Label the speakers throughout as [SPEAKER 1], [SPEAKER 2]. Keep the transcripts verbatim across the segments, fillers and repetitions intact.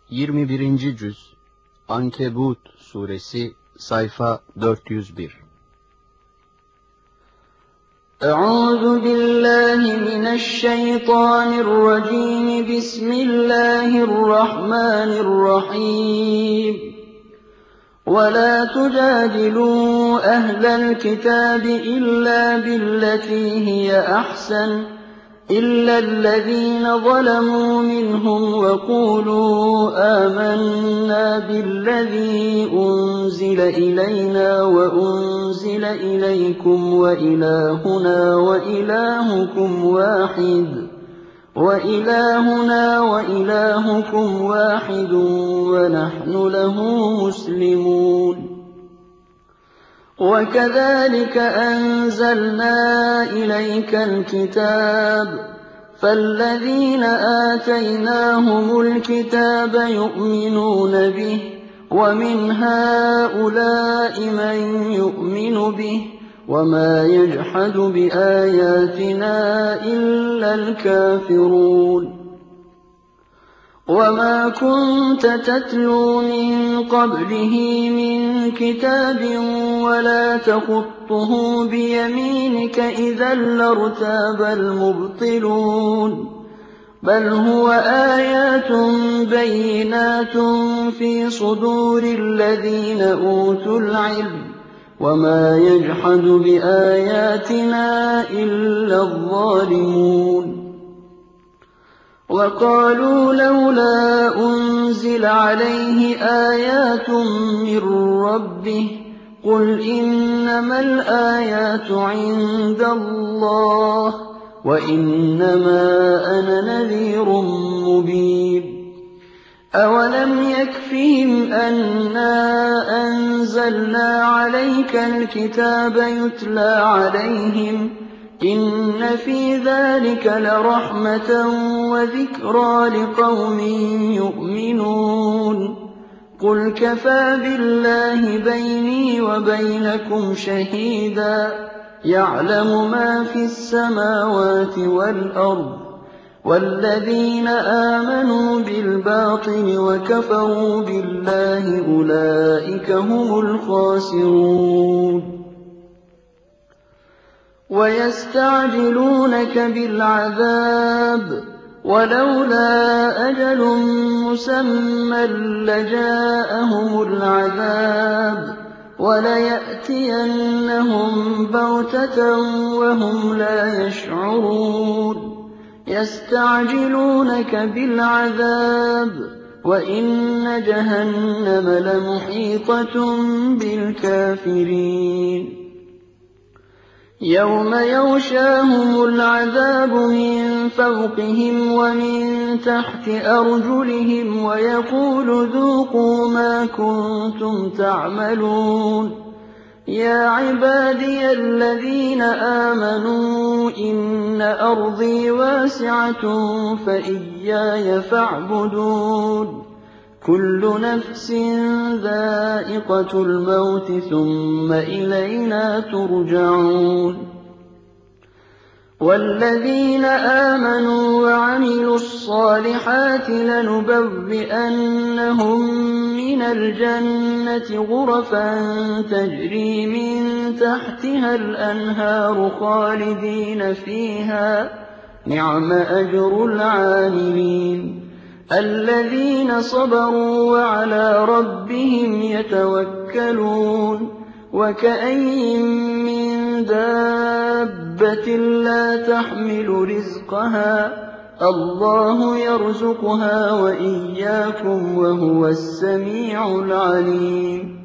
[SPEAKER 1] yirmi birinci Cüz Ankebut Suresi Sayfa dört yüz bir.
[SPEAKER 2] Euzu billahi mineşşeytanirracim. Bismillahirrahmanirrahim. وَلَا تُجَادِلُوا أَهْلَ الْكِتَابِ إِلَّا بِالَّتِي هِيَ أَحْسَنُ إِلَّا الَّذِينَ ظَلَمُوا مِنْهُمْ وَقُولُوا آمَنَّا بِالَّذِي أُنزِلَ إِلَيْنَا وَأُنزِلَ إِلَيْكُمْ وَإِلَٰهُنَا وَإِلَٰهُكُمْ وَاحِدٌ وَإِلَٰهُنَا وَإِلَٰهُكُمْ وَاحِدٌ وَنَحْنُ لَهُ مُسْلِمُونَ. وَكَذَٰلِكَ أَنزَلْنَا إِلَيْكَ الْكِتَابَ فَالَّذِينَ آتَيْنَاهُمُ الْكِتَابَ يُؤْمِنُونَ بِهِ وَمِنْ هَٰؤُلَاءِ مَن يُؤْمِنُ بِهِ وَمَا يَجْحَدُ بِآيَاتِنَا إِلَّا الْكَافِرُونَ. وَمَا كُنتَ تَتْلُو مِن قَبْلِهِ مِن كِتَابٍ وَلَا تَخُطُّهُ بِيَمِينِكَ إِذًا لَّارْتَابَ الْمُبْطِلُونَ. بَلْ هُوَ آيَاتٌ بَيِّنَاتٌ فِي صُدُورِ الَّذِينَ أُوتُوا الْعِلْمَ وَمَا يَجْحَدُ بِآيَاتِنَا إِلَّا الظَّالِمُونَ. وَقَالُوا لَوْلَا أُنزِلَ عَلَيْهِ آيَاتٌ مِّن رَّبِّهِ قُلْ إِنَّمَا الْآيَاتُ عِندَ اللَّهِ وَإِنَّمَا أَنَا نَذِيرٌ مُّبِينٌ. أَوَلَمْ يَكْفِهِمْ أَنَّا أَنزَلْنَا عَلَيْكَ الْكِتَابَ يُتْلَىٰ عَلَيْهِمْ إِنَّ فِي ذَٰلِكَ لَرَحْمَةً وَذِكْرَىٰ لِقَوْمٍ يُؤْمِنُونَ. قُلْ كَفَىٰ بِاللَّهِ بَيْنِي وَبَيْنَكُمْ شَهِيدًا يَعْلَمُ مَا فِي السَّمَاوَاتِ وَالْأَرْضِ وَالَّذِينَ آمَنُوا بِالْبَاطِلِ وَكَفَرُوا بِاللَّهِ أُولَٰئِكَ هُمُ الْخَاسِرُونَ. وَيَسْتَعْجِلُونَكَ بِالْعَذَابِ وَلَوْلَا أَجَلٌ مُّسَمًّى لَّجَاءَهُمُ الْعَذَابُ وَلَيَأْتِيَنَّهُم بَغْتَةً وَهُمْ لَا يَشْعُرُونَ. يَسْتَعْجِلُونَكَ بِالْعَذَابِ وَإِنَّ جَهَنَّمَ لَمُحِيطَةٌ بِالْكَافِرِينَ. يَوْمَ يَغْشَاهُمُ الْعَذَابُ مِن فَوْقِهِمْ وَمِن تَحْتِ أَرْجُلِهِمْ وَيَقُولُ ذُوقُوا مَا كُنتُمْ تَعْمَلُونَ. يَا عِبَادِيَ الَّذِينَ آمَنُوا إِنَّ أَرْضِي وَاسِعَةٌ فَإِيَّايَ فَاعْبُدُونِ. كُلُّ نَفْسٍ ذَائِقَةُ الْمَوْتِ ثُمَّ إِلَيْنَا تُرْجَعُونَ. وَالَّذِينَ آمَنُوا وَعَمِلُوا الصَّالِحَاتِ لَنُبَوِّئَنَّهُم مِّنَ الْجَنَّةِ غُرَفًا تَجْرِي مِن تَحْتِهَا الْأَنْهَارُ خَالِدِينَ فِيهَا ۚ نِعْمَ أَجْرُ الْعَامِلِينَ. الَّذِينَ صَبَرُوا وَعَلَىٰ رَبِّهِمْ يَتَوَكَّلُونَ. وَكَأَيِّن مِّن دَابَّةٍ لَّا تَحْمِلُ رِزْقَهَا اللَّهُ يَرْزُقُهَا وَإِيَّاكُمْ وَهُوَ السَّمِيعُ الْعَلِيمُ.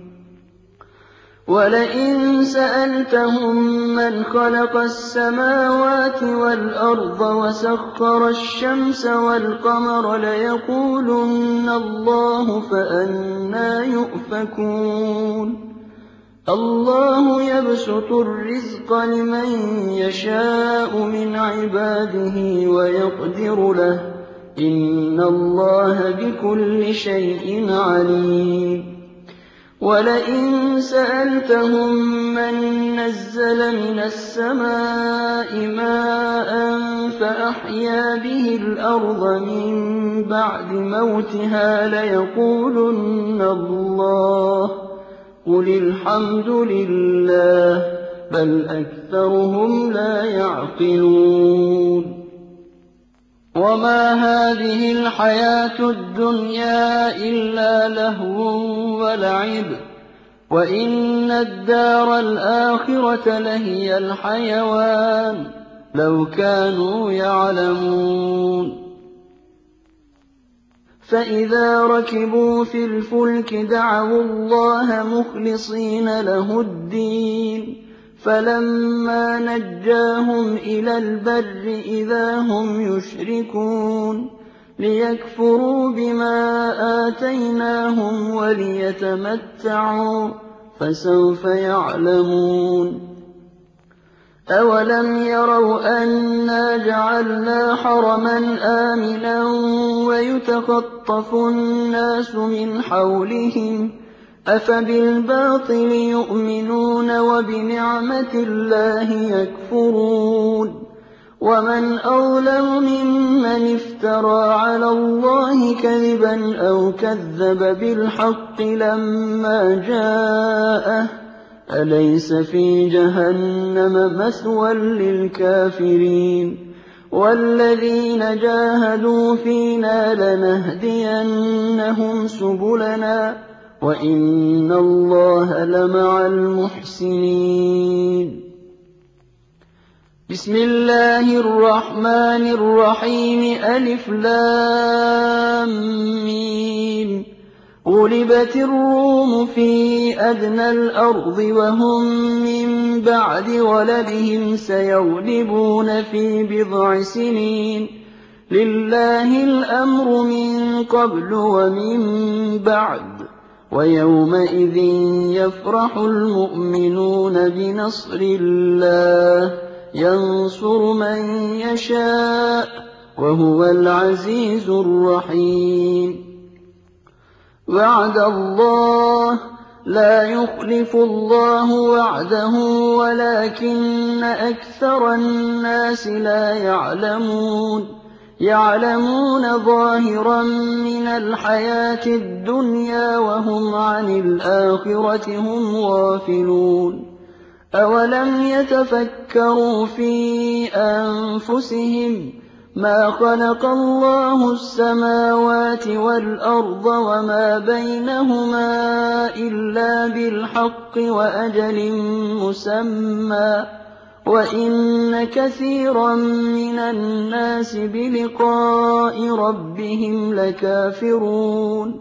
[SPEAKER 2] وَلَئِن سَأَلْتَهُم مَّنْ خَلَقَ السَّمَاوَاتِ وَالْأَرْضَ وَسَخَّرَ الشَّمْسَ وَالْقَمَرَ لَيَقُولُنَّ اللَّهُ فَأَنَّىٰ يُؤْفَكُونَ. اللَّهُ يَبْسُطُ الرِّزْقَ لِمَن يَشَاءُ مِنْ عِبَادِهِ وَيَقْدِرُ لَهُ ۚ إِنَّ اللَّهَ بِكُلِّ شَيْءٍ عَلِيمٌ. وَلَئِن سَأَلْتَهُم مَّن نَّزَّلَ مِنَ السَّمَاءِ مَاءً فَأَحْيَا بِهِ الْأَرْضَ مِن بَعْدِ مَوْتِهَا لَيَقُولُنَّ اللَّهُ ۚ قُلِ الْحَمْدُ لِلَّهِ ۚ بَلْ أَكْثَرُهُمْ لَا يَعْقِلُونَ وَمَا هَٰذِهِ الْحَيَاةُ الدُّنْيَا إِلَّا لَهْوٌ وَلَعِبٌ ۚ وَإِنَّ الدَّارَ الْآخِرَةَ لَهِيَ الْحَيَوَانُ ۚ لَوْ كَانُوا يَعْلَمُونَ فَإِذَا رَكِبُوا فِي الْفُلْكِ دَعَوُا اللَّهَ مُخْلِصِينَ لَهُ الدِّينَ فَلَمَّا نَجَّاهُمْ إِلَى الْبَرِّ إِذَا هُمْ يُشْرِكُونَ لِيَكْفُرُوا بِمَا آتَيْنَاهُمْ وَلِيَتَمَتَّعُوا ۖ فَسَوْفَ يَعْلَمُونَ أَوَلَمْ يَرَوْا أَنَّا جَعَلْنَا حَرَمًا آمِنًا وَيُتَخَطَّفُ النَّاسُ مِنْ حَوْلِهِمْ ۚ أَفَبِالْبَاطِلِ يُؤْمِنُونَ وَبِنِعْمَةِ اللَّهِ يَكْفُرُونَ وَمَنْ أَظْلَمُ مِمَّنِ افْتَرَىٰ عَلَى اللَّهِ كَذِبًا أَوْ كَذَّبَ بِالْحَقِّ لَمَّا جَاءَهُ ۚ أَلَيْسَ فِي جَهَنَّمَ مَثْوًى لِّلْكَافِرِينَ وَالَّذِينَ جَاهَدُوا فِينَا لَنَهْدِيَنَّهُمْ سُبُلَنَا ۚ وَإِنَّ اللَّهَ لَمَعَ الْمُحْسِنِينَ بسم الله الرحمن الرحيم ألف لام ميم غُلِبَتِ الرُّومُ فِي أَدْنَى الْأَرْضِ وَهُم مِّن بَعْدِ غَلَبِهِمْ سَيَغْلِبُونَ فِي بِضْعِ سِنِينَ ۗ لِلَّهِ الْأَمْرُ مِن قَبْلُ وَمِن بَعْدُ ۚ وَيَوْمَئِذٍ يَفْرَحُ الْمُؤْمِنُونَ بِنَصْرِ اللَّهِ يَنصُرُ مَن يَشَاءُ ۖ وَهُوَ الْعَزِيزُ الرَّحِيمُ وَعْدَ اللَّهِ ۖ لَا يُخْلِفُ اللَّهُ وَعْدَهُ وَلَٰكِنَّ أَكْثَرَ النَّاسِ لَا يَعْلَمُونَ يَعْلَمُونَ ظَاهِرًا مِّنَ الْحَيَاةِ الدُّنْيَا وَهُمْ عَنِ الْآخِرَةِ هُمْ غَافِلُونَ أَوَلَمْ يَتَفَكَّرُوا فِي أَنفُسِهِم مَّا خَلَقَ اللَّهُ السَّمَاوَاتِ وَالْأَرْضَ وَمَا بَيْنَهُمَا إِلَّا بِالْحَقِّ وَأَجَلٍ مُّسَمًّى ۗ وَإِنَّ كَثِيرًا مِّنَ النَّاسِ بِلِقَاءِ رَبِّهِمْ لَكَافِرُونَ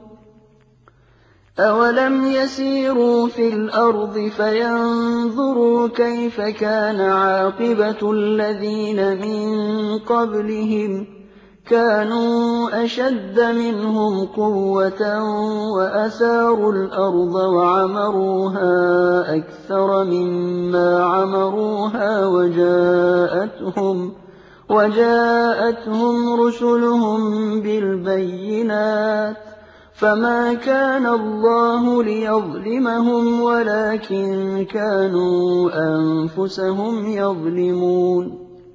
[SPEAKER 2] أَوَلَمْ يَسِيرُوا فِي الْأَرْضِ فَيَنظُرُوا كَيْفَ كَانَ عَاقِبَةُ الَّذِينَ مِن قَبْلِهِمْ ۚ كَانُوا أَشَدَّ مِنْهُمْ قُوَّةً وَأَثَارُوا الْأَرْضَ وَعَمَرُوهَا أَكْثَرَ مِمَّا عَمَرُوهَا وَجَاءَتْهُمْ وَجَاءَتْهُمْ رُسُلُهُم بِالْبَيِّنَاتِ ۖ فَمَا كَانَ اللَّهُ لِيَظْلِمَهُمْ وَلَٰكِن كَانُوا أَنفُسَهُمْ يَظْلِمُونَ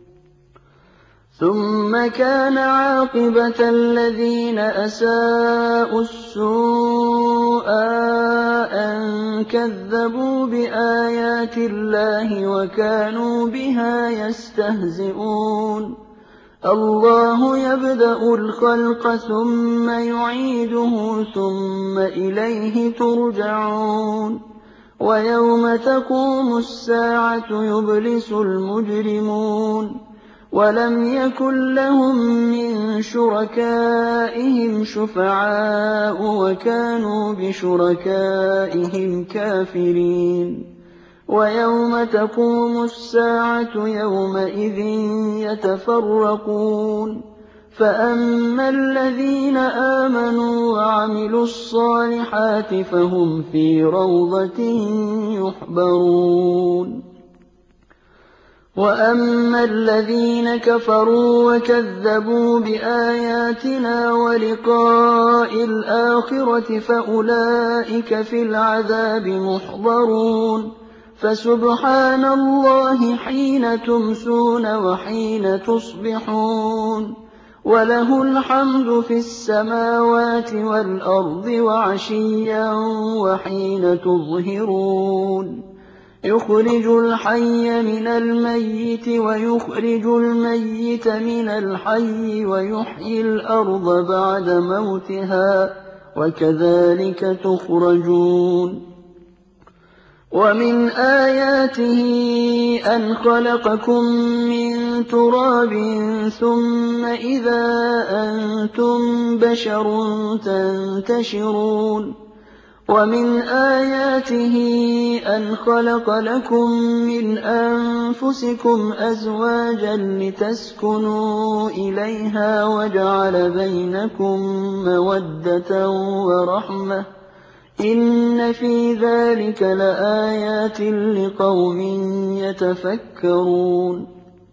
[SPEAKER 2] ثُمَّ كَانَ عَاقِبَةَ الَّذِينَ أَسَاءُوا السُّوأَىٰ أَن كَذَّبُوا بِآيَاتِ اللَّهِ وَكَانُوا بِهَا يَسْتَهْزِئُونَ اللَّهُ يَبْدَأُ الْخَلْقَ ثُمَّ يُعِيدُهُ ثُمَّ إِلَيْهِ تُرْجَعُونَ وَيَوْمَ تَقُومُ السَّاعَةُ يُبْلِسُ الْمُجْرِمُونَ وَلَمْ يَكُن لَّهُم مِّن شُرَكَائِهِمْ شُفَعَاءُ وَكَانُوا بِشُرَكَائِهِمْ كَافِرِينَ وَيَوْمَ تَقُومُ السَّاعَةُ يَوْمَئِذٍ يَتَفَرَّقُونَ فَأَمَّا الَّذِينَ آمَنُوا وَعَمِلُوا الصَّالِحَاتِ فَهُمْ فِي رَوْضَةٍ يُحْبَرُونَ وَأَمَّا الَّذِينَ كَفَرُوا وَكَذَّبُوا بِآيَاتِنَا وَلِقَاءِ الْآخِرَةِ فَأُولَٰئِكَ فِي الْعَذَابِ مُحْضَرُونَ فَسُبْحَانَ اللَّهِ حِينَ تُمْسُونَ وَحِينَ تُصْبِحُونَ وَلَهُ الْحَمْدُ فِي السَّمَاوَاتِ وَالْأَرْضِ وَعَشِيًّا وَحِينَ تُظْهِرُونَ يُخْرِجُ الْحَيَّ مِنَ الْمَيِّتِ وَيُخْرِجُ الْمَيِّتَ مِنَ الْحَيِّ وَيُحْيِي الْأَرْضَ بَعْدَ مَوْتِهَا وَكَذَٰلِكَ تُخْرَجُونَ وَمِنْ آيَاتِهِ أَنْ خَلَقَكُم مِّن تُرَابٍ ثُمَّ إِذَا أَنتُم بَشَرٌ تَنتَشِرُونَ وَمِنْ آيَاتِهِ أَنْ خَلَقَ لَكُم مِّنْ أَنفُسِكُمْ أَزْوَاجًا لِّتَسْكُنُوا إِلَيْهَا وَجَعَلَ بَيْنَكُم مَّوَدَّةً وَرَحْمَةً ۚ إِنَّ فِي ذَٰلِكَ لَآيَاتٍ لِّقَوْمٍ يَتَفَكَّرُونَ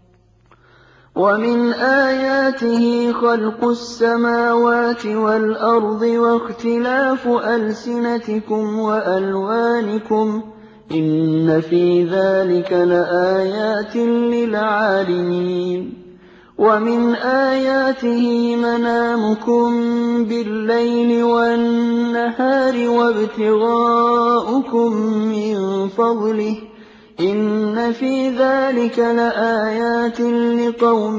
[SPEAKER 2] وَمِنْ آيَاتِهِ خَلْقُ السَّمَاوَاتِ وَالْأَرْضِ وَاخْتِلَافُ أَلْسِنَتِكُمْ وَأَلْوَانِكُمْ ۚ إِنَّ فِي ذَٰلِكَ لَآيَاتٍ لِّلْعَالِمِينَ وَمِنْ آيَاتِهِ مَنَامُكُم بِاللَّيْلِ وَالنَّهَارِ وَابْتِغَاؤُكُم مِّن فَضْلِهِ ۚ إِنَّ فِي ذَٰلِكَ لَآيَاتٍ لِّقَوْمٍ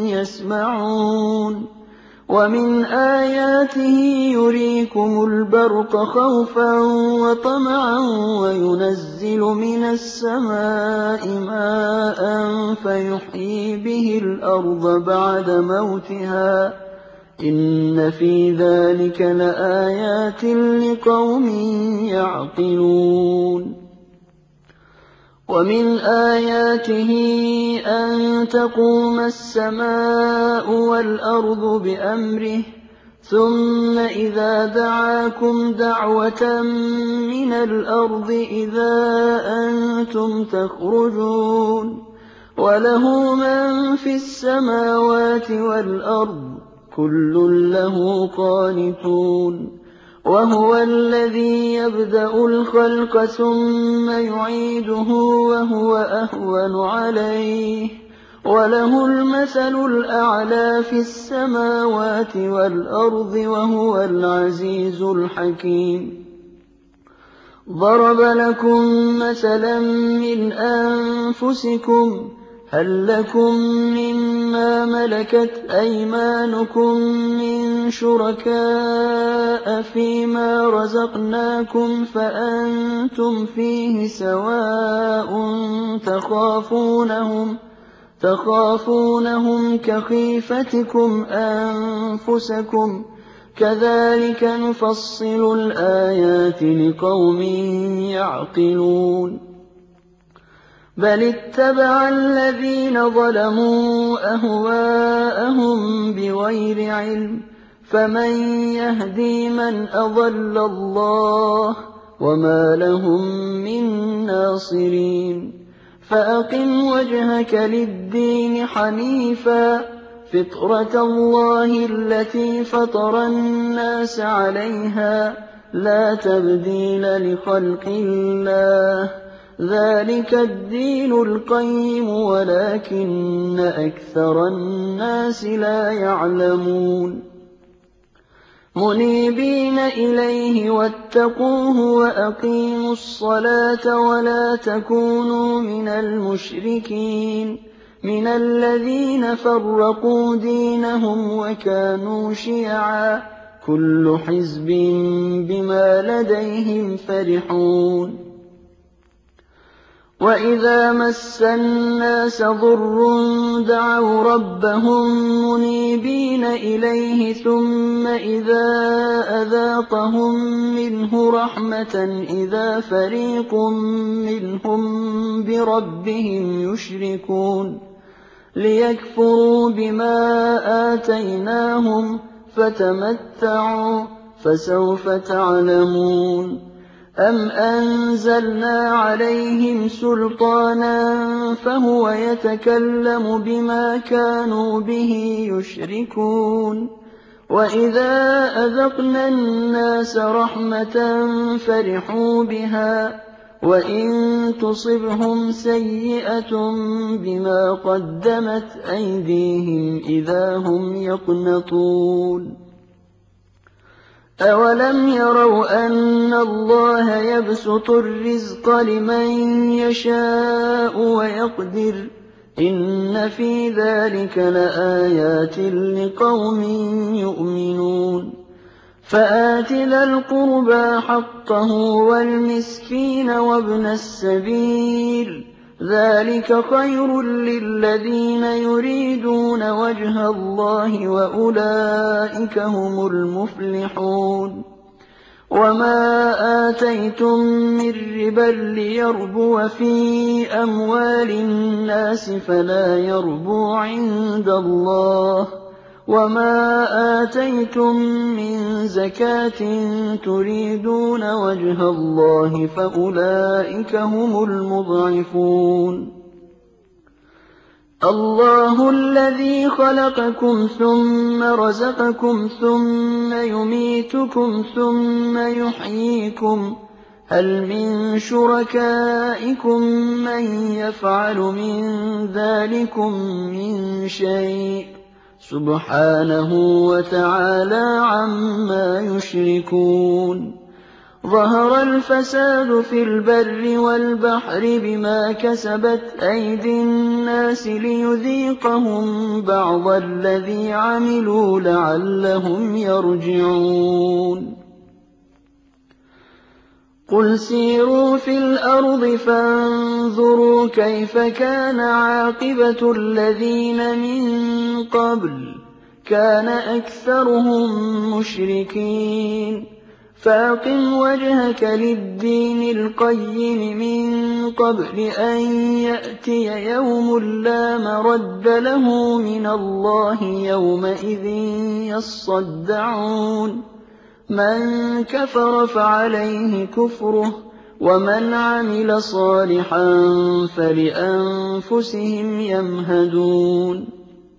[SPEAKER 2] يَسْمَعُونَ وَمِنْ آيَاتِهِ يُرِيكُمُ الْبَرْقَ خَوْفًا وَطَمَعًا وَيُنَزِّلُ مِنَ السَّمَاءِ مَاءً فَيُحْيِي بِهِ الْأَرْضَ بَعْدَ مَوْتِهَا ۚ إِنَّ فِي ذَٰلِكَ لَآيَاتٍ لِّقَوْمٍ يَعْقِلُونَ وَمِنْ آيَاتِهِ أَن تَقُومَ السَّمَاءُ وَالْأَرْضُ بِأَمْرِهِ ثُمَّ إِذَا دَعَاكُمْ دَعْوَةً مِّنَ الْأَرْضِ إِذَا أَنتُمْ تَخْرُجُونَ وَلَهُ مَن فِي السَّمَاوَاتِ وَالْأَرْضِ كُلٌّ لَّهُ قَانِتُونَ وَهُوَ الَّذِي يَبْدَأُ الْخَلْقَ ثُمَّ يُعِيدُهُ وَهُوَ أَهْوَنُ عَلَيْهِ ۖ وَلَهُ الْمَثَلُ الْأَعْلَىٰ فِي السَّمَاوَاتِ وَالْأَرْضِ ۖ وَهُوَ الْعَزِيزُ الْحَكِيمُ ضَرَبَ لَكُم مَّثَلًا مِّنْ أَنفُسِكُمْ ۖ هَل لَّكُم مِّمَّا مَلَكَتْ أَيْمَانُكُم مِّن شُرَكَاءَ فِيمَا رَزَقْنَاكُمْ فَأَنتُمْ فِيهِ سَوَاءٌ تَخَافُونَهُمْ كَخِيفَتِكُمْ أَنفُسَكُمْ ۚ كَذَٰلِكَ نُفَصِّلُ الْآيَاتِ لِقَوْمٍ يَعْقِلُونَ بَلِ اتَّبَعَ الَّذِينَ ظَلَمُوا أَهْوَاءَهُم بِغَيْرِ عِلْمٍ ۖ فَمَن يَهْدِي مَنْ أَضَلَّ اللَّهُ ۖ وَمَا لَهُم مِّن نَّاصِرِينَ فَأَقِمْ وَجْهَكَ لِلدِّينِ حَنِيفًا ۚ فِطْرَتَ اللَّهِ الَّتِي فَطَرَ النَّاسَ عَلَيْهَا ۚ لَا تَبْدِيلَ لِخَلْقِ اللَّهِ ۚ ذَٰلِكَ الدِّينُ الْقَيِّمُ وَلَٰكِنَّ أَكْثَرَ النَّاسِ لَا يَعْلَمُونَ مُنِيبِينَ إِلَيْهِ وَاتَّقُوهُ وَأَقِيمُوا الصَّلَاةَ وَلَا تَكُونُوا مِنَ الْمُشْرِكِينَ مِنَ الَّذِينَ فَرَّقُوا دِينَهُمْ وَكَانُوا شِيَعًا ۖ كُلُّ حِزْبٍ بِمَا لَدَيْهِمْ فَرِحُونَ وَإِذَا مَسَّ النَّاسَ ضُرٌّ دَعَوْا رَبَّهُم مُّنِيبِينَ إِلَيْهِ ثُمَّ إِذَا أَذَاقَهُم مِّنْهُ رَحْمَةً إِذَا فَرِيقٌ مِّنْهُم بِرَبِّهِمْ يُشْرِكُونَ لِيَكْفُرُوا بِمَا آتَيْنَاهُمْ ۚ فَتَمَتَّعُوا فَسَوْفَ تَعْلَمُونَ أَمْ أَنزَلْنَا عَلَيْهِمْ سُلْطَانًا فَهُوَ يَتَكَلَّمُ بِمَا كَانُوا بِهِ يُشْرِكُونَ وَإِذَا أَذَقْنَا النَّاسَ رَحْمَةً فَرِحُوا بِهَا وَإِن تُصِبْهُمْ سَيِّئَةٌ بِمَا قَدَّمَتْ أَيْدِيهِمْ إِذَا هُمْ يَقْنَطُونَ أَوَلَمْ يَرَوْا أَنَّ اللَّهَ يَبْسُطُ الرِّزْقَ لِمَن يَشَاءُ وَيَقْدِرُ ۚ إِنَّ فِي ذَٰلِكَ لَآيَاتٍ لِّقَوْمٍ يُؤْمِنُونَ فَآتِ ذَا الْقُرْبَىٰ حَقَّهُ وَالْمِسْكِينَ وَابْنَ السَّبِيلِ ۚ ذَٰلِكَ خَيْرٌ لِّلَّذِينَ يُرِيدُونَ وَجْهَ اللَّهِ وَأُولَٰئِكَ هُمُ الْمُفْلِحُونَ وَمَا آتَيْتُم مِّن رِّبًا لِّيَرْبُوَ فِي أَمْوَالِ النَّاسِ فَلَا يَرْبُو عِندَ اللَّهِ ۖ وَمَا آتَيْتُم مِّن زَكَاةٍ تُرِيدُونَ وَجْهَ اللَّهِ فَأُولَٰئِكَ هُمُ الْمُضْعِفُونَ اللَّهُ الَّذِي خَلَقَكُمْ ثُمَّ رَزَقَكُمْ ثُمَّ يُمِيتُكُمْ ثُمَّ يُحْيِيكُمْ ۖ هَلْ مِن شُرَكَائِكُم مَّن يَفْعَلُ مِن ذَٰلِكُم مِّن شَيْءٍ ۚ سُبْحَانَهُ وَتَعَالَىٰ عَمَّا يُشْرِكُونَ ظَهَرَ الْفَسَادُ فِي الْبَرِّ وَالْبَحْرِ بِمَا كَسَبَتْ أَيْدِي النَّاسِ لِيُذِيقَهُم بَعْضَ الَّذِي عَمِلُوا لَعَلَّهُمْ يَرْجِعُونَ قُلْ سِيرُوا فِي الْأَرْضِ فَانظُرُوا كَيْفَ كَانَ عَاقِبَةُ الَّذِينَ مِن قَبْلُ ۚ كَانَ أَكْثَرُهُم مُّشْرِكِينَ فَأَقِمْ وَجْهَكَ لِلدِّينِ الْقَيِّمِ مِن قَبْلِ أَن يَأْتِيَ يَوْمٌ لَّا مَرَدَّ لَهُ مِنَ اللَّهِ يَوْمَئِذٍ يَصَّدَّعُونَ مَن كَفَرَ فَعَلَيْهِ كُفْرُهُ وَمَنْ عَمِلَ صَالِحًا فَلِأَنفُسِهِمْ يَمْهَدُونَ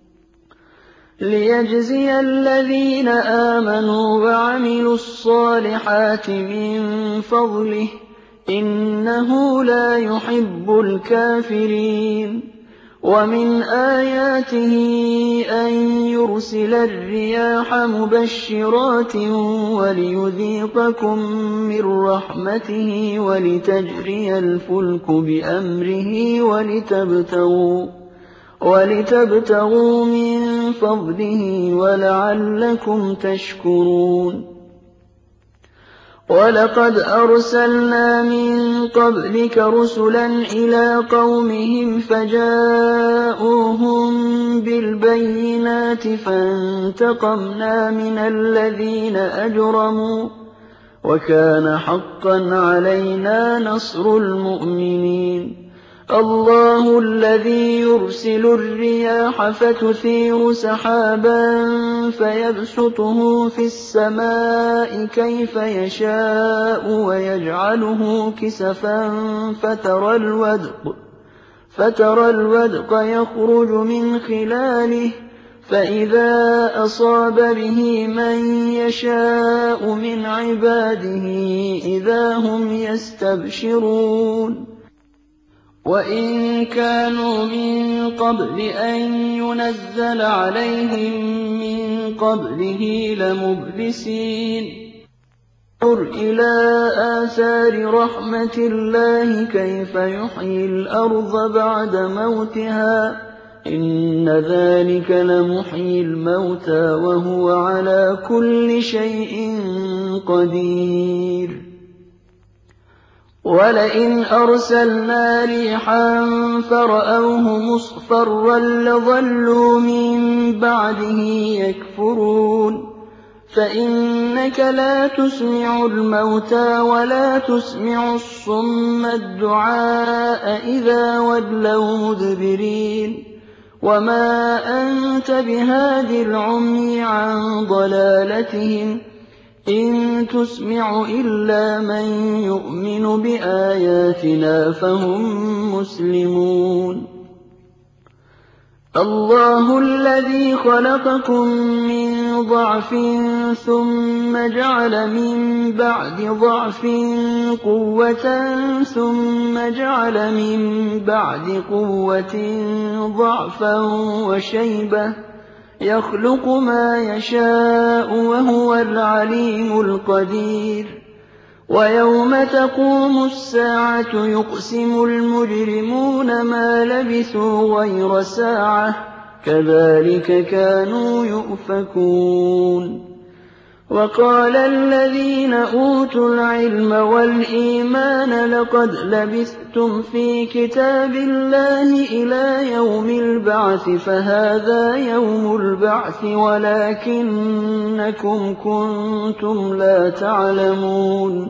[SPEAKER 2] لِيَجْزِيَ الَّذِينَ آمَنُوا وَعَمِلُوا الصَّالِحَاتِ مِن فَضْلِهِ ۚ إِنَّهُ لَا يُحِبُّ الْكَافِرِينَ وَمِنْ آيَاتِهِ أَن يُرْسِلَ الرِّيَاحَ مُبَشِّرَاتٍ وَلِيُذِيقَكُم مِّن رَّحْمَتِهِ وَلِتَجْرِيَ الْفُلْكُ بِأَمْرِهِ وَلِتَبْتَغُوا وَلِتَبْتَغُوا مِن فَضْلِهِ وَلَعَلَّكُمْ تَشْكُرُونَ وَلَقَدْ أَرْسَلْنَا مِن قَبْلِكَ رُسُلًا إِلَىٰ قَوْمِهِمْ فَجَاءُوهُم بِالْبَيِّنَاتِ فَانتَقَمْنَا مِنَ الَّذِينَ أَجْرَمُوا ۖ وَكَانَ حَقًّا عَلَيْنَا نَصْرُ الْمُؤْمِنِينَ اللَّهُ الَّذِي يُرْسِلُ الرِّيَاحَ فَتُثِيرُ سَحَابًا فَيَبْسُطُهُ فِي السَّمَاءِ كَيْفَ يَشَاءُ وَيَجْعَلُهُ كِسَفًا فَتَرَى الْوَدْقَ يَخْرُجُ مِنْ خِلَالِهِ فَإِذَا أَصَابَ بِهِ مَن يَشَاءُ مِنْ عِبَادِهِ إِذَا هُمْ يَسْتَبْشِرُونَ وَإِن كَانُوا مِن قَبْلِ أَن يُنَزَّلَ عَلَيْهِم مِّن قَبْلِهِ لَمُبْلِسِينَ انظُرْ إِلَىٰ آثَارِ رَحْمَتِ اللَّهِ كَيْفَ يُحْيِي الْأَرْضَ بَعْدَ مَوْتِهَا ۚ إِنَّ ذَٰلِكَ لَمُحْيِي الْمَوْتَىٰ وَهُوَ عَلَىٰ كُلِّ شَيْءٍ قَدِيرٌ وَلَئِنْ أَرْسَلْنَا رِيحًا فَرَأَوْهُ مُصْفَرًّا لَّظَلُّوا مِن بَعْدِهِ يَكْفُرُونَ فَإِنَّكَ لَا تُسْمِعُ الْمَوْتَىٰ وَلَا تُسْمِعُ الصُّمَّ الدُّعَاءَ إِذَا وَلَّوْا مُدْبِرِينَ وَمَا أَنتَ بِهَادِي الْعُمْيِ عَن ضَلَالَتِهِمْ ۖ إِن تُسْمِعُ إِلَّا مَن يُؤْمِنُ بِآيَاتِنَا فَهُم مُّسْلِمُونَ اللَّهُ الَّذِي خَلَقَكُم مِّن ضَعْفٍ ثُمَّ جَعَلَ مِن بَعْدِ ضَعْفٍ قُوَّةً ثُمَّ جَعَلَ مِن بَعْدِ قُوَّةٍ ضَعْفًا وَشَيْبَةً ۚ يَخْلُقُ مَا يَشَاءُ ۖ وَهُوَ الْعَلِيمُ الْقَدِيرُ وَيَوْمَ تَقُومُ السَّاعَةُ يُقْسِمُ الْمُجْرِمُونَ مَا لَبِثُوا غَيْرَ سَاعَةٍ ۚ كَذَٰلِكَ كَانُوا يُؤْفَكُونَ وَقَالَ الَّذِينَ أُوتُوا الْعِلْمَ وَالْإِيمَانَ لَقَدْ لَبِثْتُمْ فِي كِتَابِ اللَّهِ إِلَىٰ يَوْمِ الْبَعْثِ فَهَٰذَا يَوْمُ الْبَعْثِ وَلَٰكِنَّكُمْ كُنتُمْ لَا تَعْلَمُونَ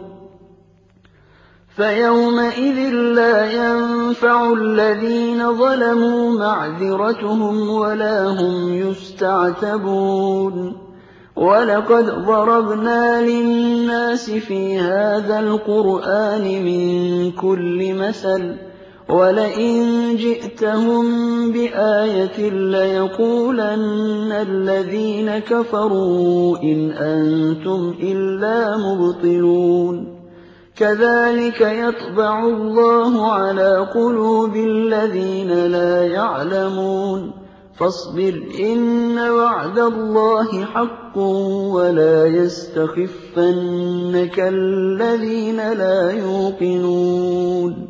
[SPEAKER 2] فَيَوْمَئِذٍ لَّا يَنفَعُ الَّذِينَ ظَلَمُوا مَعْذِرَتُهُمْ وَلَا هُمْ يُسْتَعْتَبُونَ وَلَقَدْ ضَرَبْنَا لِلنَّاسِ فِي هَٰذَا الْقُرْآنِ مِن كُلِّ مَثَلٍ ۚ وَلَئِن جِئْتَهُم بِآيَةٍ لَّيَقُولَنَّ الَّذِينَ كَفَرُوا إِنْ أَنتُمْ إِلَّا مُبْطِلُونَ كَذَٰلِكَ يَطْبَعُ اللَّهُ عَلَىٰ قُلُوبِ الَّذِينَ لَا يَعْلَمُونَ فاصبر إن وعد الله حق ولا يستخفنك الذين لا يوقنون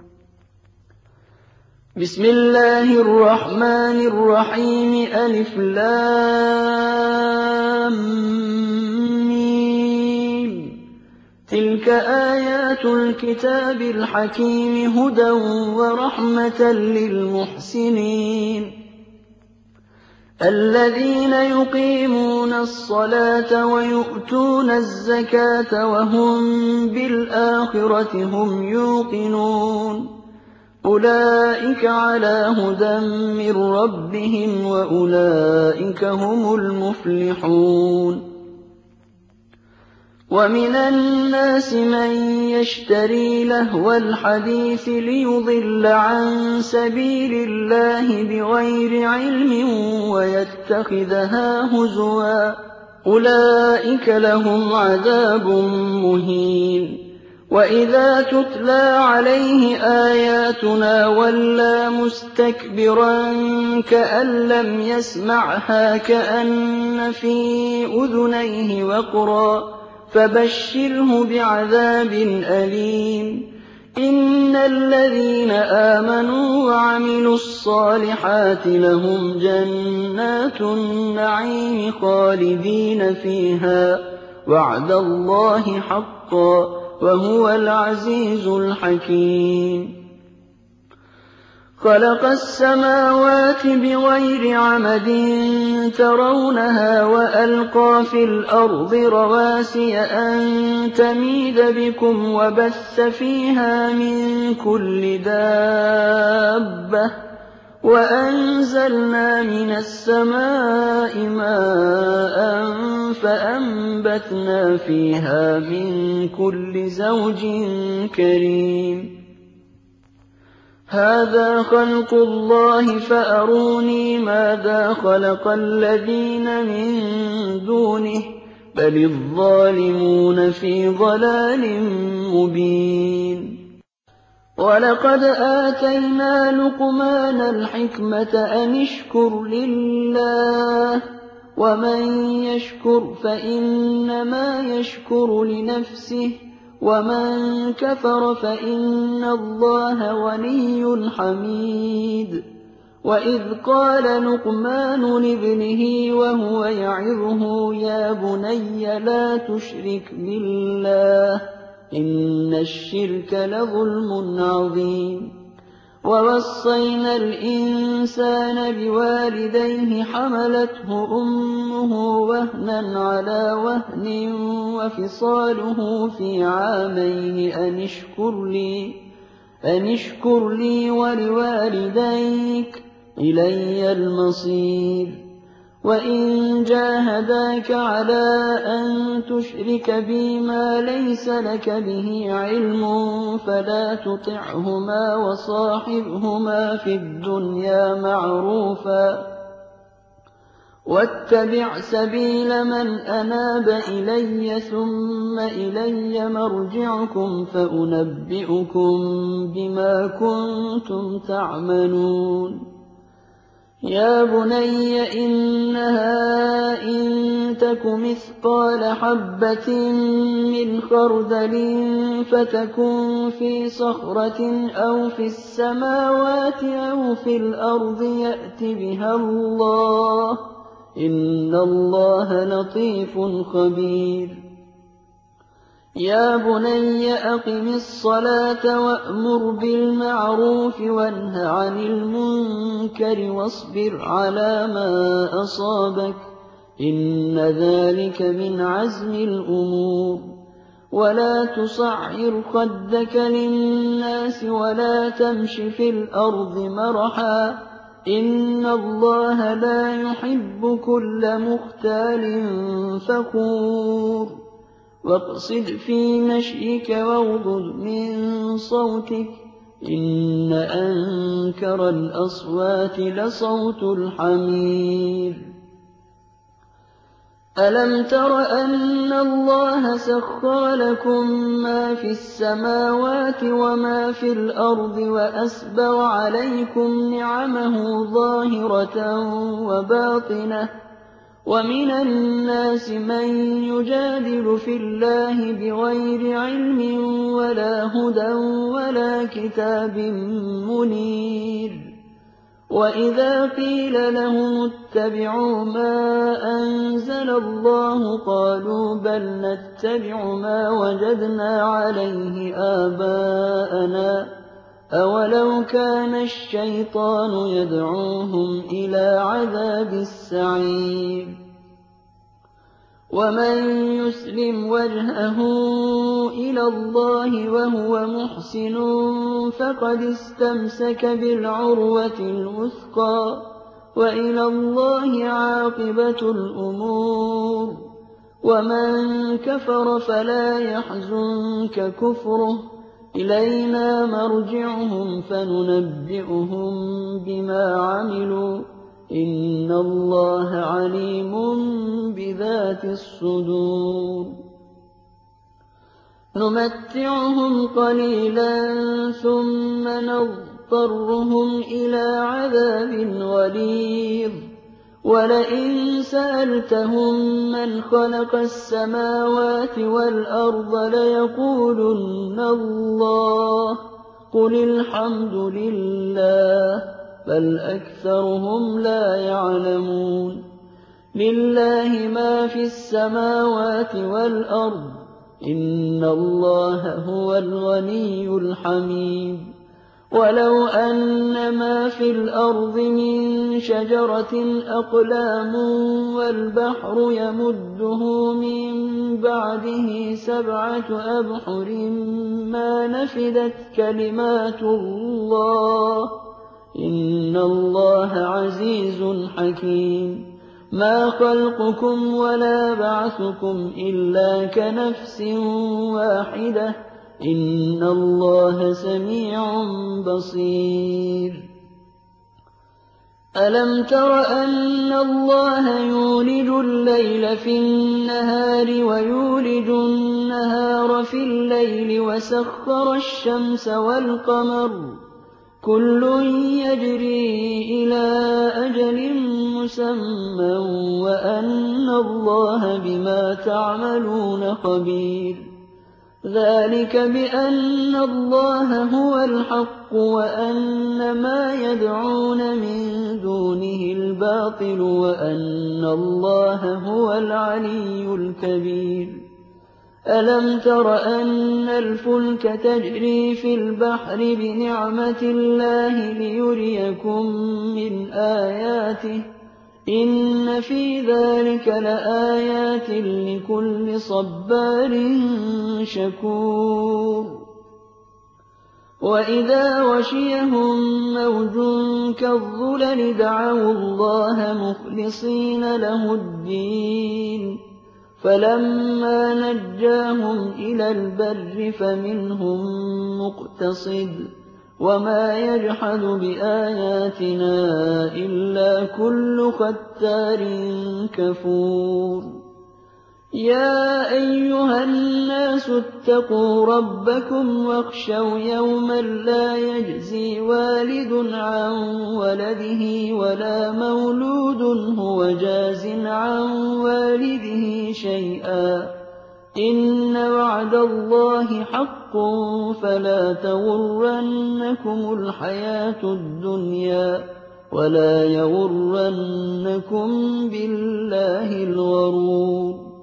[SPEAKER 2] بسم الله الرحمن الرحيم ألف لام ميم تلك آيات الكتاب الحكيم هدى ورحمة للمحسنين الذين يقيمون الصلاة ويؤتون الزكاة وهم بالآخرة هم يوقنون أولئك على هدى من ربهم وأولئك هم المفلحون ومن الناس من يشتري لهو الحديث ليضل عن سبيل الله بغير علم ويتخذها هزوا أولئك لهم عذاب مهين وإذا تتلى عليه آياتنا ولى مستكبرا كأن لم يسمعها كأن في أذنيه وقرا فبشره بعذاب أليم إن الذين آمنوا وعملوا الصالحات لهم جنات النعيم خالدين فيها وعد الله حقا وهو العزيز الحكيم خلق السماوات بغير عمد ترونها وألقى في الأرض رواسي أن تميد بكم وبث فيها من كل دابة وأنزلنا من السماء ماء فأنبتنا فيها من كل زوج كريم هذا خلق الله فأروني ماذا خلق الذين من دونه بل الظالمون في ضلال مبين ولقد آتينا لقمان الحكمة أن اشكر لله ومن يشكر فإنما يشكر لنفسه ومن كفر فإن الله غني حميد وإذ قال لقمان لابنه وهو يعظه يا بني لا تشرك بالله إن الشرك لظلم عظيم ووصينا الإنسان بوالديه حملته أمه وهنا على وهن وفصاله في عامين أن اشكر لي أن اشكر لي ولوالديك إلي المصير وَإِن جَاهَدَاكَ عَلَىٰ أَن تُشْرِكَ بِي مَا لَيْسَ لَكَ بِهِ عِلْمٌ فَلَا تُطِعْهُمَا وَصَاحِبْهُمَا فِي الدُّنْيَا مَعْرُوفًا ۚ وَاتَّبِعْ سَبِيلَ مَنْ أَنَابَ إِلَيَّ ثُمَّ إِلَيَّ مَرْجِعُكُمْ فَأُنَبِّئُكُم بِمَا كُنتُمْ تَعْمَلُونَ يَا بُنَيَّ إِنَّهَا إِن تَكُ مِثْقَالَ حَبَّةٍ مِّنْ خَرْدَلٍ فَتَكُن فِي صَخْرَةٍ أَوْ فِي السَّمَاوَاتِ أَوْ فِي الْأَرْضِ يَأْتِ بِهَا اللَّهُ ۚ إِنَّ اللَّهَ لَطِيفٌ خَبِيرٌ يَا بُنَيَّ أَقِمِ الصَّلَاةَ وَأْمُرْ بِالْمَعْرُوفِ وَانْهَ عَنِ الْمُنكَرِ وَاصْبِرْ عَلَىٰ مَا أَصَابَكَ ۖ إِنَّ ذَٰلِكَ مِنْ عَزْمِ الْأُمُورِ وَلَا تُصَعِّرْ خَدَّكَ لِلنَّاسِ وَلَا تَمْشِ فِي الْأَرْضِ مَرَحًا ۖ إِنَّ اللَّهَ لَا يُحِبُّ كُلَّ مُخْتَالٍ فَخُورٍ وَاقْصِدْ فِي مَشْيِكَ وَاغْضُضْ مِن صَوْتِكَ ۚ إِنَّ أَنكَرَ الْأَصْوَاتِ لَصَوْتُ الْحَمِيرِ أَلَمْ تَرَ أَنَّ اللَّهَ سَخَّرَ لَكُم مَّا فِي السَّمَاوَاتِ وَمَا فِي الْأَرْضِ وَأَسْبَغَ عَلَيْكُمْ نِعَمَهُ ظَاهِرَةً وَبَاطِنَةً ۗ وَمِنَ النَّاسِ مَن يُجَادِلُ فِي اللَّهِ بِغَيْرِ عِلْمٍ وَلَا هُدًى وَلَا كِتَابٍ مُّنِيرٍ وَإِذَا قِيلَ لَهُمُ اتَّبِعُوا مَا أَنزَلَ اللَّهُ قَالُوا بَلْ نَتَّبِعُ مَا وَجَدْنَا عَلَيْهِ آبَاءَنَا ۚ أَوَلَوْ كَانَ الشَّيْطَانُ يَدْعُوهُمْ إِلَىٰ عَذَابِ السَّعِيرِ وَمَن يُسْلِمْ وَجْهَهُ إِلَى اللَّهِ وَهُوَ مُحْسِنٌ فَقَدِ اسْتَمْسَكَ بِالْعُرْوَةِ الْوُثْقَىٰ ۗ وَإِلَى اللَّهِ عَاقِبَةُ الْأُمُورِ وَمَن كَفَرَ فَلَا يَحْزُنكَ كُفْرُهُ ۚ إِلَيْنَا مَرْجِعُهُمْ فَنُنَبِّئُهُم بِمَا عَمِلُوا ۚ إِنَّ اللَّهَ عَلِيمٌ بِذَاتِ الصُّدُورِ نُمَتِّعُهُمْ قَلِيلًا ثُمَّ نَضْطَرُّهُمْ إِلَىٰ عَذَابٍ غَلِيظٍ وَلَئِن سَأَلْتَهُم مَّنْ خَلَقَ السَّمَاوَاتِ وَالْأَرْضَ لَيَقُولُنَّ اللَّهُ ۚ قُلِ الْحَمْدُ لِلَّهِ بَلْ أَكْثَرُهُمْ لَا يَعْلَمُونَ لِلَّهِ مَا فِي السَّمَاوَاتِ وَالْأَرْضِ ۚ إِنَّ اللَّهَ هُوَ الْغَنِيُّ الْحَمِيدُ وَلَوْ أَنَّ مَا فِي الْأَرْضِ مِن شَجَرَةٍ أَقْلَامٌ وَالْبَحْرُ يَمُدُّهُ مِن بَعْدِهِ سَبْعَةُ أَبْحُرٍ مَّا نَفِدَتْ كَلِمَاتُ اللَّهِ ۗ إِنَّ اللَّهَ عَزِيزٌ حَكِيمٌ مَا خَلْقُكُمْ وَلَا بَعْثُكُمْ إِلَّا كَنَفْسٍ وَاحِدَةٍ ۗ إِنَّ اللَّهَ سَمِيعٌ بَصِيرٌ أَلَمْ تَرَ أَنَّ اللَّهَ يُولِجُ اللَّيْلَ فِي النَّهَارِ وَيُولِجُ النَّهَارَ فِي اللَّيْلِ وَسَخَّرَ الشَّمْسَ وَالْقَمَرَ ۖ كُلٌّ يَجْرِي إِلَىٰ أَجَلٍ مُّسَمًّى وَأَنَّ اللَّهَ بِمَا تَعْمَلُونَ خَبِيرٌ ذَٰلِكَ بِأَنَّ اللَّهَ هُوَ الْحَقُّ وَأَنَّ مَا يَدْعُونَ مِن دُونِهِ الْبَاطِلُ وَأَنَّ اللَّهَ هُوَ الْعَلِيُّ الْكَبِيرُ أَلَمْ تَرَ أَنَّ الْفُلْكَ تَجْرِي فِي الْبَحْرِ بِنِعْمَتِ اللَّهِ لِيُرِيَكُم مِّنْ آيَاتِهِ ۚ إِنَّ فِي ذَٰلِكَ لَآيَاتٍ لِّكُلِّ صَبَّارٍ شَكُورٍ وَإِذَا غَشِيَهُم مَّوْجٌ كَالظُّلَلِ دَعَوُا اللَّهَ مُخْلِصِينَ لَهُ الدِّينَ فَلَمَّا نَجَّاهُمْ إِلَى الْبَرِّ فَمِنْهُم مُّقْتَصِدٌ وَمَا يَجْحَدُ بِآيَاتِنَا إِلَّا كُلُّ خَتَّارٍ كَفُورٍ يَا أَيُّهَا النَّاسُ اتَّقُوا رَبَّكُمْ وَاخْشَوْا يَوْمًا لَّا يَجْزِي وَالِدٌ عَن وَلَدِهِ وَلَا مَوْلُودٌ هُوَ جَازٍ عَن وَالِدِهِ شَيْئًا ۚ إِنَّ وَعْدَ اللَّهِ حَقٌّ فَلَا تَغُرَّنَّكُمُ الْحَيَاةُ الدُّنْيَا وَلَا يَغُرَّنَّكُم بِاللَّهِ الْغَرُورُ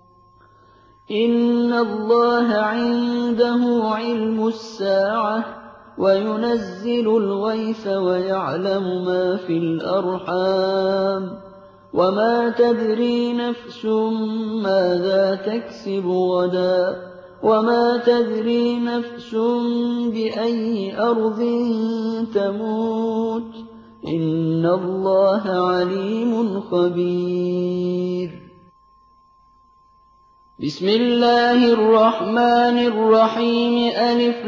[SPEAKER 2] إِنَّ اللَّهَ عِندَهُ عِلْمُ السَّاعَةِ وَيُنَزِّلُ الْغَيْثَ وَيَعْلَمُ مَا فِي الْأَرْحَامِ وَمَا تَدْرِي نَفْسٌ مَّاذَا تَكْسِبُ غَدًا وَمَا تَدْرِي نَفْسٌ بِأَيِّ أَرْضٍ تَمُوتُ إِنَّ اللَّهَ عَلِيمٌ خَبِيرٌ بسم الله الرحمن الرحيم ألف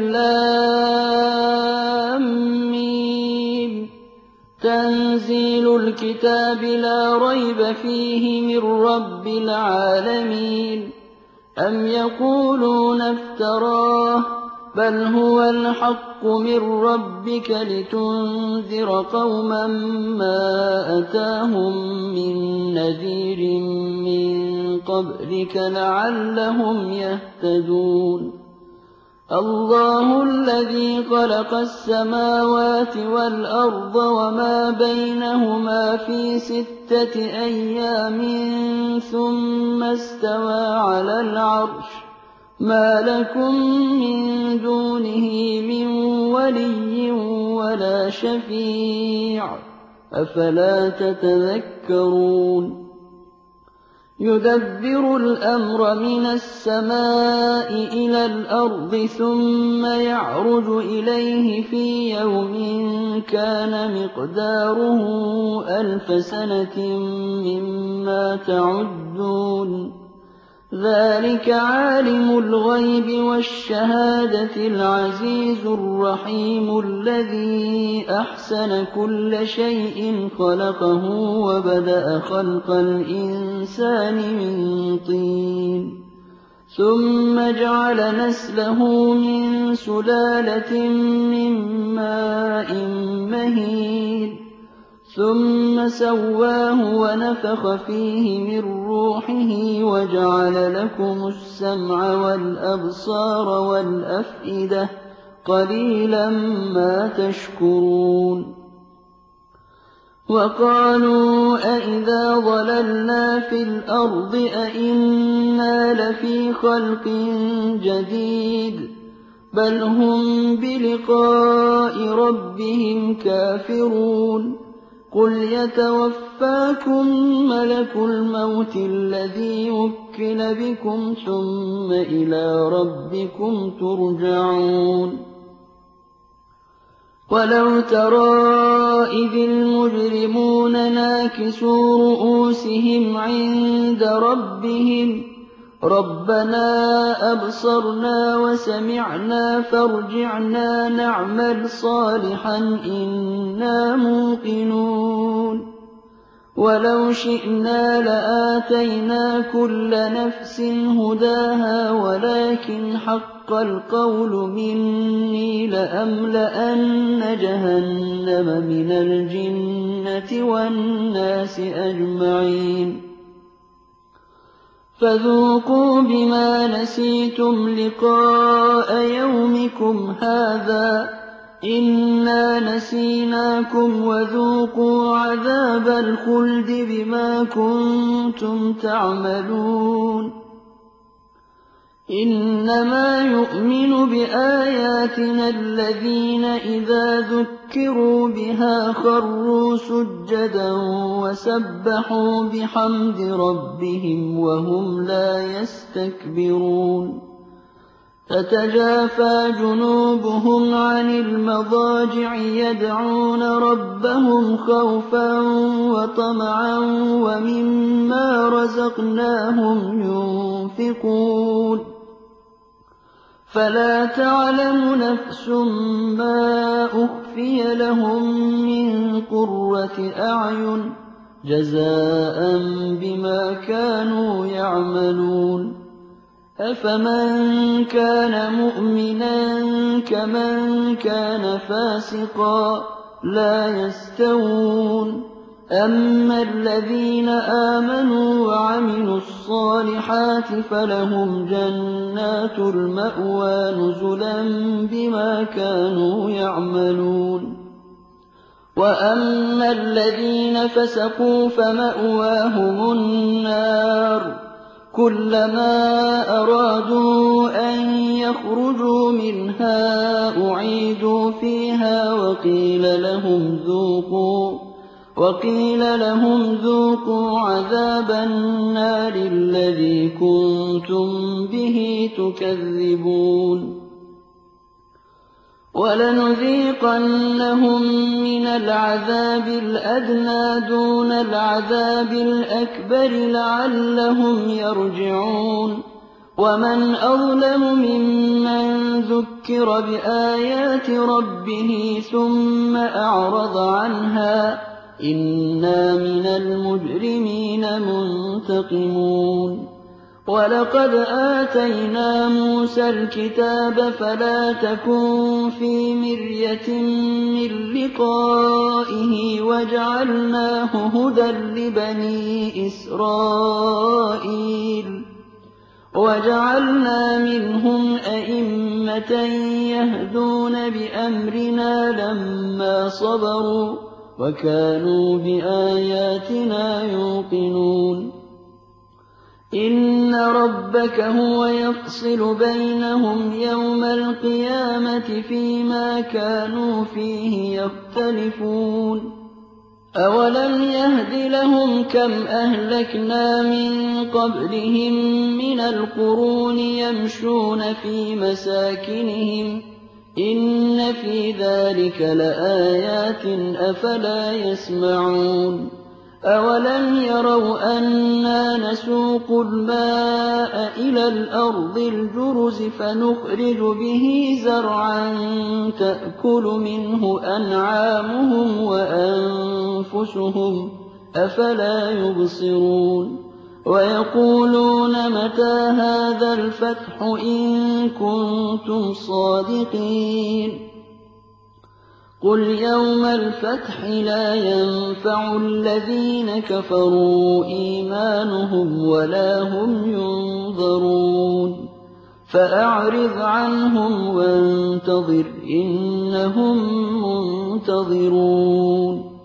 [SPEAKER 2] لام ميم تنزيل الكتاب لا ريب فيه من رب العالمين أم يقولون افتراه بل هو الحق من ربك لتنذر قوما ما أتاهم من نذير من قبلك لعلهم يهتدون الله الذي خلق السماوات والأرض وما بينهما في ستة أيام ثم استوى على العرش ما لكم من دونه من ولي ولا شفيع أفلا تتذكرون يدبر الأمر من السماء إلى الأرض ثم يعرج إليه في يوم كان مقداره ألف سنة مما تعدون ذلك عالم الغيب والشهادة العزيز الرحيم الذي أحسن كل شيء خلقه وبدأ خلق الإنسان من طين ثم جعل نسله من سلالة من ماء مهين ثم سواه ونفخ فيه من روحه وجعل لكم السمع والأبصار والأفئدة قليلا ما تشكرون وقالوا أئذا ضللنا في الأرض أئنا لفي خلق جديد بل هم بلقاء ربهم كافرون قل يتوفاكم ملك الموت الذي وكل بكم ثم إلى ربكم ترجعون ولو ترى إذ المجرمون ناكسوا رؤوسهم عند ربهم ربنا أبصرنا وسمعنا فارجعنا نعمل صالحا إنا موقنون ولو شئنا لآتينا كل نفس هداها ولكن حق القول مني لأملأن جهنم من الجنة والناس أجمعين فذوقوا بما نسيتم لقاء يومكم هذا إنا نسيناكم وذوقوا عذاب الخلد بما كنتم تعملون إنما يؤمن بآياتنا الذين إذا ذكروا بها خروا سجدا وسبحوا بحمد ربهم وهم لا يستكبرون تتجافى جنوبهم عن المضاجع يدعون ربهم خوفا وطمعا ومما رزقناهم ينفقون فلا تعلم نفس ما أخفي لهم من قرة أعين جزاء بما كانوا يعملون أفمن كان مؤمنا كمن كان فاسقا لا يستوون أما الذين آمنوا وعملوا الصالحات فلهم جنات المأوى نزلا بما كانوا يعملون وأما الذين فسقوا فمأواهم النار كلما أرادوا أن يخرجوا منها أعيدوا فيها وقيل لهم ذوقوا وقيل لهم ذوقوا عذاب النار الذي كنتم به تكذبون ولنذيقنهم من العذاب الأدنى دون العذاب الأكبر لعلهم يرجعون ومن أظلم ممن ذكر بآيات ربه ثم أعرض عنها إنا من المجرمين منتقمون ولقد آتينا موسى الكتاب فلا تكن في مرية من لقائه وجعلناه هدى لبني إسرائيل وجعلنا منهم أئمة يهدون بأمرنا لما صبروا وكانوا بآياتنا يوقنون إن ربك هو يفصل بينهم يوم القيامة فيما كانوا فيه يختلفون أولم يهد لهم كم أهلكنا من قبلهم من القرون يمشون في مساكنهم إن في ذلك لآيات أفلا يسمعون أولم يروا أنا نسوق الماء إلى الأرض الجرز فنخرج به زرعا تأكل منه أنعامهم وأنفسهم أفلا يبصرون ويقولون متى هذا الفتح إن كنتم صادقين قل يوم الفتح لا ينفع الذين كفروا إيمانهم ولا هم ينظرون فأعرض عنهم وانتظر إنهم منتظرون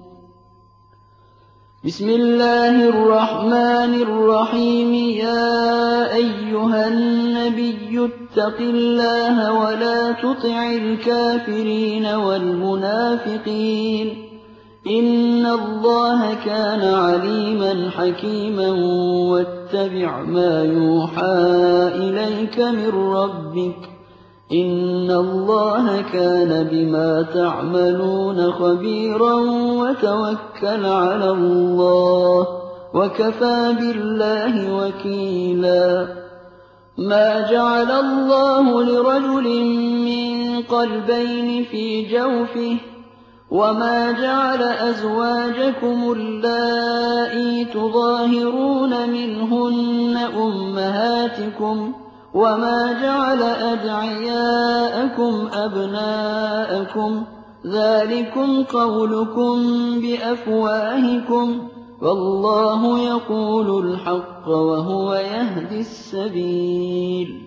[SPEAKER 2] بسم الله الرحمن الرحيم يا أيها النبي اتق الله ولا تطع الكافرين والمنافقين إن الله كان عليما حكيما واتبع ما يوحى إليك من ربك إن الله كان بما تعملون خبيرا وتوكل على الله وكفى بالله وكيلا ما جعل الله لرجل من قلبين في جوفه وما جعل أزواجكم اللائي تظاهرون منهن أمهاتكم وما جعل أدعياءكم أبناءكم ذلكم قولكم بأفواهكم والله يقول الحق وهو يهدي السبيل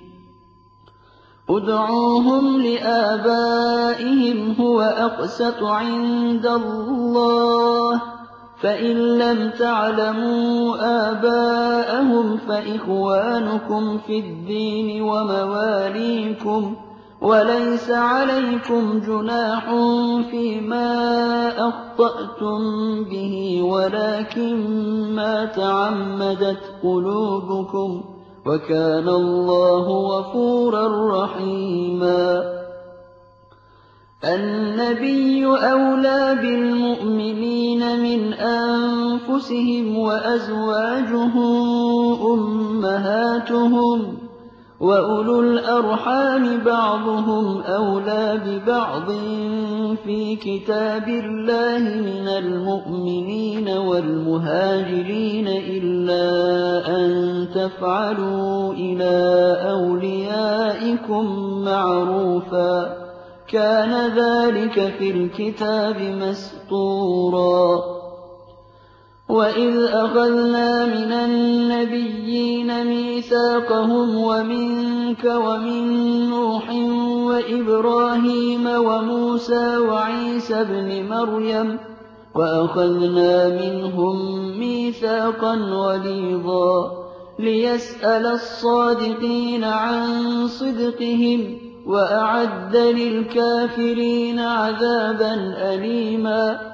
[SPEAKER 2] ادعوهم لآبائهم هو أقسط عند الله فإن لم تعلموا آباءهم فإخوانكم في الدين ومواليكم وليس عليكم جناح فيما أخطأتم به ولكن ما تعمدت قلوبكم وَكَانَ اللَّهُ غَفُورًا رَّحِيمًا. النَّبِيُّ أَوْلَىٰ بِالْمُؤْمِنِينَ مِنْ أَنفُسِهِمْ وَأَزْوَاجُهُ أُمَّهَاتُهُمْ ۖ وَأُولُو الْأَرْحَامِ بَعْضُهُمْ أَوْلَىٰ بِبَعْضٍ فِي كِتَابِ اللَّهِ مِنَ الْمُؤْمِنِينَ وَالْمُهَاجِرِينَ إِلَّا أَن تَفْعَلُوا إِلَىٰ أَوْلِيَائِكُم مَّعْرُوفًا ۚ كَانَ ذَٰلِكَ فِي الْكِتَابِ مَسْطُورًا. وَإِذْ أَخَذْنَا مِنَ النَّبِيِّينَ مِيثَاقَهُمْ وَمِنكَ وَمِن نُّوحٍ وَإِبْرَاهِيمَ وَمُوسَىٰ وَعِيسَى ابْنِ مَرْيَمَ وَأَخَذْنَا مِنْهُم مِّيثَاقًا غَلِيظًا لِّيَسْأَلَ الصَّادِقِينَ عَن صِدْقِهِمْ ۚ وَأَعَدَّ لِلْكَافِرِينَ عَذَابًا أَلِيمًا.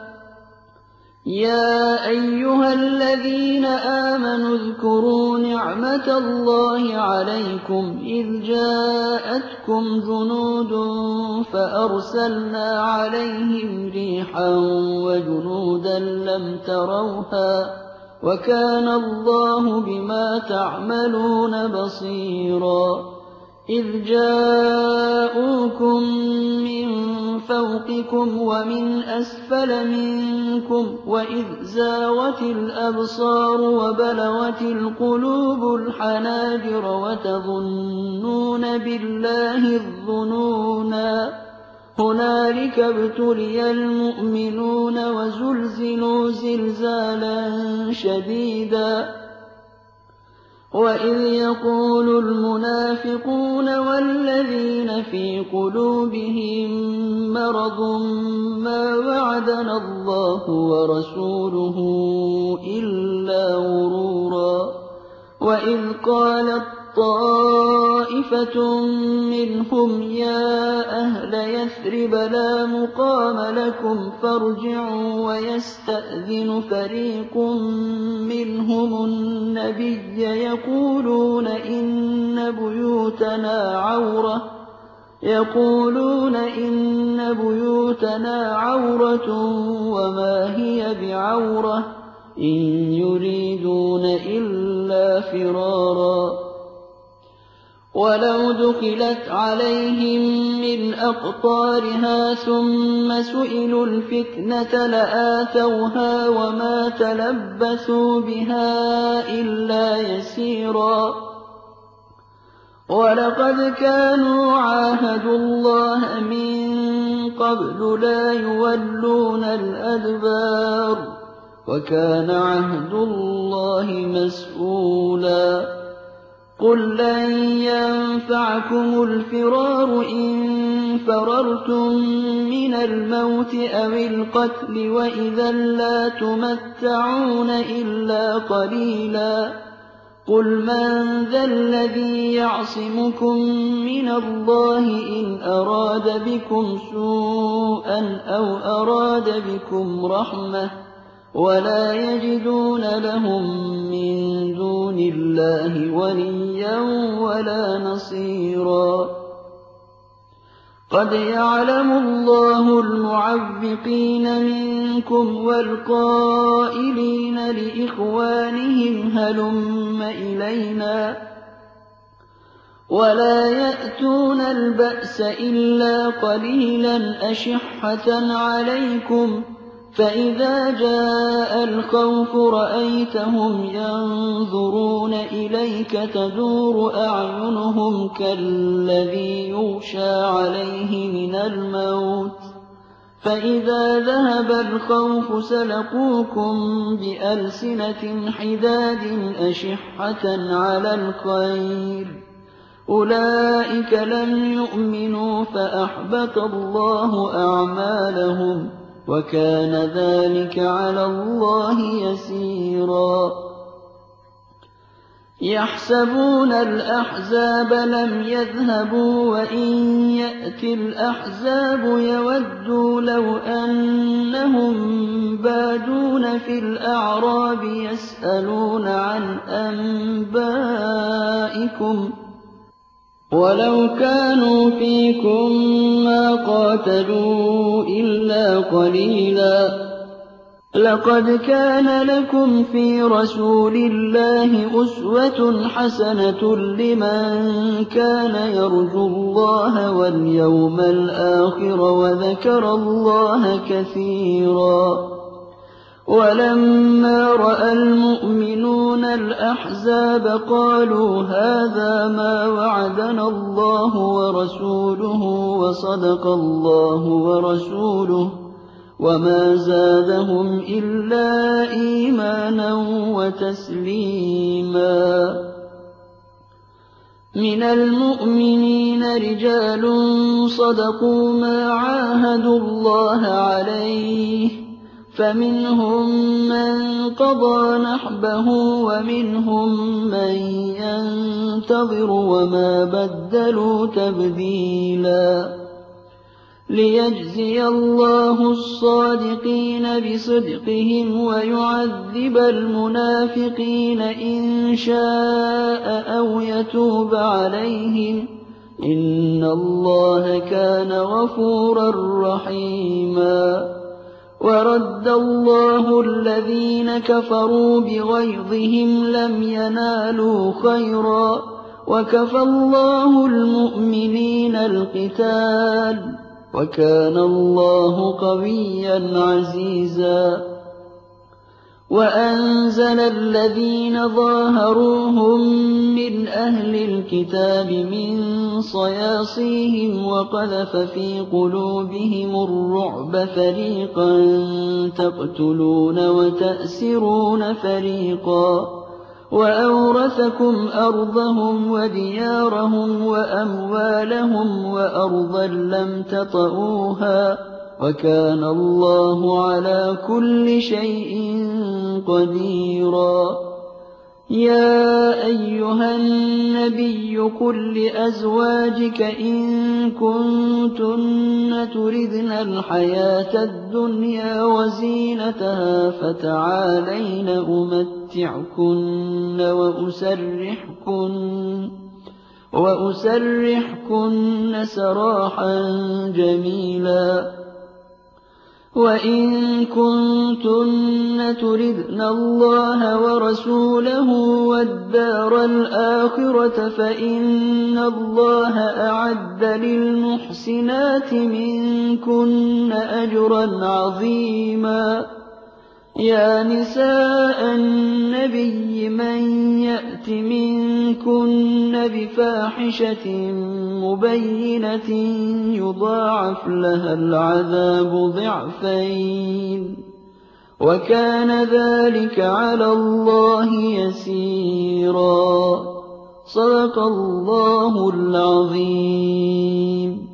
[SPEAKER 2] يَا أَيُّهَا الَّذِينَ آمَنُوا اذْكُرُوا نِعْمَةَ اللَّهِ عَلَيْكُمْ إِذْ جَاءَتْكُمْ جُنُودٌ فَأَرْسَلْنَا عَلَيْهِمْ رِيحًا وَجُنُودًا لَّمْ تَرَوْهَا ۚ وَكَانَ اللَّهُ بِمَا تَعْمَلُونَ بَصِيرًا. إِذْ جَاءُوكُم مِّن فَوْقِكُمْ وَمِنْ أَسْفَلَ مِنكُمْ وَإِذْ زَاغَتِ الْأَبْصَارُ وَبَلَغَتِ الْقُلُوبُ الْحَنَاجِرَ وَتَظُنُّونَ بِاللَّهِ الظُّنُونَا. هُنَالِكَ ابْتُلِيَ الْمُؤْمِنُونَ وَزُلْزِلُوا زِلْزَالًا شَدِيدًا. وَإِذْ يَقُولُ الْمُنَافِقُونَ وَالَّذِينَ فِي قُلُوبِهِم مَّرَضٌ مَّا وَعَدَنَا اللَّهُ وَرَسُولُهُ إِلَّا غُرُورًا. وَإِذْ قَالَت طَّائِفَةٌ مِّنْهُمْ يَا أَهْلَ يَثْرِبَ لَا مُقَامَ لَكُمْ فَارْجِعُوا وَيَسْتَأْذِنُ فَرِيقٌ مِّنْهُمُ النَّبِيَّ يَقُولُونَ إِنَّ بُيُوتَنَا عَوْرَةٌ يَقُولُونَ إِنَّ بُيُوتَنَا عَوْرَةٌ وَمَا هِيَ بِعَوْرَةٍ إِن يُرِيدُونَ إِلَّا فِرَارًا. وَلَوْ دُخِلَتْ عَلَيْهِم مِّنْ أَقْطَارِهَا ثُمَّ سُئِلُوا الْفِتْنَةَ لَآتَوْهَا وَمَا تَلَبَّثُوا بِهَا إِلَّا يَسِيرًا. وَلَقَدْ كَانُوا عَاهَدُوا اللَّهَ مِن قَبْلُ لَا يُوَلُّونَ الْأَدْبَارَ ۚ وَكَانَ عَهْدُ اللَّهِ مَسْئُولًا. قُل لَّن يَنفَعَكُمُ الْفِرَارُ إِن فَرَرْتُم مِّنَ الْمَوْتِ أَوِ الْقَتْلِ وَإِذًا لَّا تُمَتَّعُونَ إِلَّا قَلِيلًا. قُلْ مَن ذَا الَّذِي يَعْصِمُكُم مِّنَ اللَّهِ إِنْ أَرَادَ بِكُمْ سُوءًا أَوْ أَرَادَ بِكُمْ رَحْمَةً ۚ وَلَا يَجِدُونَ لَهُم مِّن دُونِ اللَّهِ وَلِيًّا وَلَا نَصِيرًا. قَدْ يَعْلَمُ اللَّهُ الْمُعَوِّقِينَ مِنكُمْ وَالْقَائِلِينَ لِإِخْوَانِهِمْ هَلُمَّ إِلَيْنَا. وَلَا يَأْتُونَ الْبَأْسَ إِلَّا قَلِيلًا أَشِحَّةً عَلَيْكُمْ ۖ فَإِذَا جَاءَ الْخَوْفُ رَأَيْتَهُمْ يَنظُرُونَ إِلَيْكَ تَدُورُ أَعْيُنُهُمْ كَالَّذِي يُغْشَىٰ عَلَيْهِ مِنَ الْمَوْتِ ۖ فَإِذَا ذَهَبَ الْخَوْفُ سَلَقُوكُم بِأَلْسِنَةٍ حِدَادٍ أَشِحَّةً عَلَى الْخَيْرِ ۚ أُولَٰئِكَ لَمْ يُؤْمِنُوا فَأَحْبَطَ اللَّهُ أَعْمَالَهُمْ ۚ وَكَانَ ذَٰلِكَ عَلَى اللَّهِ يَسِيرًا. يحسبون الأحزاب لم يذهبوا وإن يأتي الأحزاب يودوا لو أنهم بادون في الأعراب يسألون عن أنبائكم ولو كانوا فيكم ما قاتلوا إلا قليلا لقد كان لكم في رسول الله أسوة حسنة لمن كان يرجو الله واليوم الآخر وذكر الله كثيرا ولما رأى المؤمنون الأحزاب قالوا هذا ما وعدنا الله ورسوله وصدق الله ورسوله وما زادهم إلا إيمانا وتسليما من المؤمنين رجال صدقوا ما عاهدوا الله عليه فمنهم من قضى نحبه ومنهم من ينتظر وما بدلوا تبديلا ليجزي الله الصادقين بصدقهم ويعذب المنافقين إن شاء أو يتوب عليهم إن الله كان غفورا رحيما ورد الله الذين كفروا بغيظهم لم ينالوا خيرا وكفى الله المؤمنين القتال وكان الله قويا عزيزا وأنزل الذين ظاهروهم من أهل الكتاب من صياصيهم وقذف في قلوبهم الرعب فريقا تقتلون وتأسرون فريقا وأورثكم أرضهم وديارهم وأموالهم وأرضا لم تطئوها وكان الله على كل شيء قديرا يا أيها النبي قل لأزواجك إن كنتن تردن الحياة الدنيا وزينتها فتعالين أمتعكن وأسرحكن وأسرحكن سراحا جميلا وإن كنتن تردن الله ورسوله والدار الآخرة فإن الله أعد للمحسنات منكن أجرا عظيما يا نساء النبي من يأت منكن بفاحشة مبينة يضاعف لها العذاب ضعفين وكان ذلك على الله يسيرا صدق الله العظيم.